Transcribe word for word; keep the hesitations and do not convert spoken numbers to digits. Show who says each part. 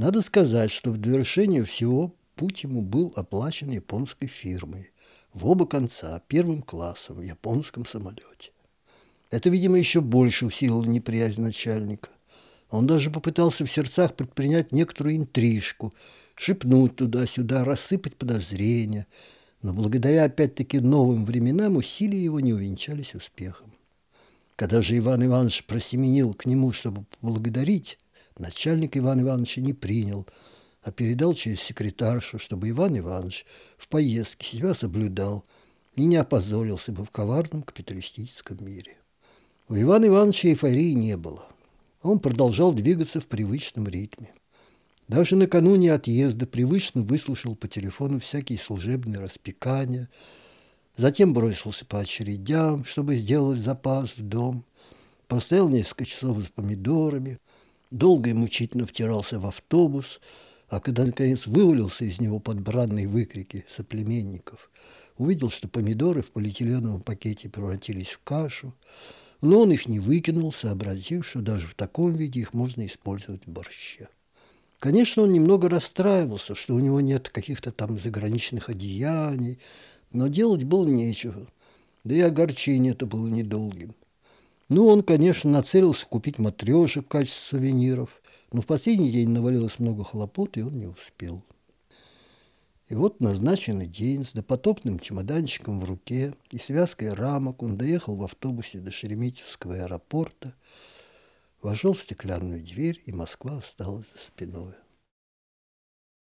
Speaker 1: Надо сказать, что в довершение всего путь ему был оплачен японской фирмой в оба конца, первым классом в японском самолете. Это, видимо, еще больше усилило неприязнь начальника. Он даже попытался в сердцах предпринять некоторую интрижку, шепнуть туда-сюда, рассыпать подозрения, но благодаря опять-таки новым временам усилия его не увенчались успехом. Когда же Иван Иванович просеменил к нему, чтобы поблагодарить, начальник Ивана Ивановича не принял, а передал через секретаршу, чтобы Иван Иванович в поездке себя соблюдал и не опозорился бы в коварном капиталистическом мире. У Ивана Ивановича эйфории не было. Он продолжал двигаться в привычном ритме. Даже накануне отъезда привычно выслушал по телефону всякие служебные распекания, затем бросился по очередям, чтобы сделать запас в дом, простоял несколько часов за помидорами, долго и мучительно втирался в автобус, а когда, наконец, вывалился из него под бранные выкрики соплеменников, увидел, что помидоры в полиэтиленовом пакете превратились в кашу, но он их не выкинул, сообразив, что даже в таком виде их можно использовать в борще. Конечно, он немного расстраивался, что у него нет каких-то там заграничных одеяний, но делать было нечего, да и огорчение это было недолгим. Ну, он, конечно, нацелился купить матрешек в качестве сувениров, но в последний день навалилось много хлопот, и он не успел. И вот в назначенный день с допотопным чемоданчиком в руке и связкой рамок он доехал в автобусе до Шереметьевского аэропорта, вошел в стеклянную дверь, и Москва осталась за спиной.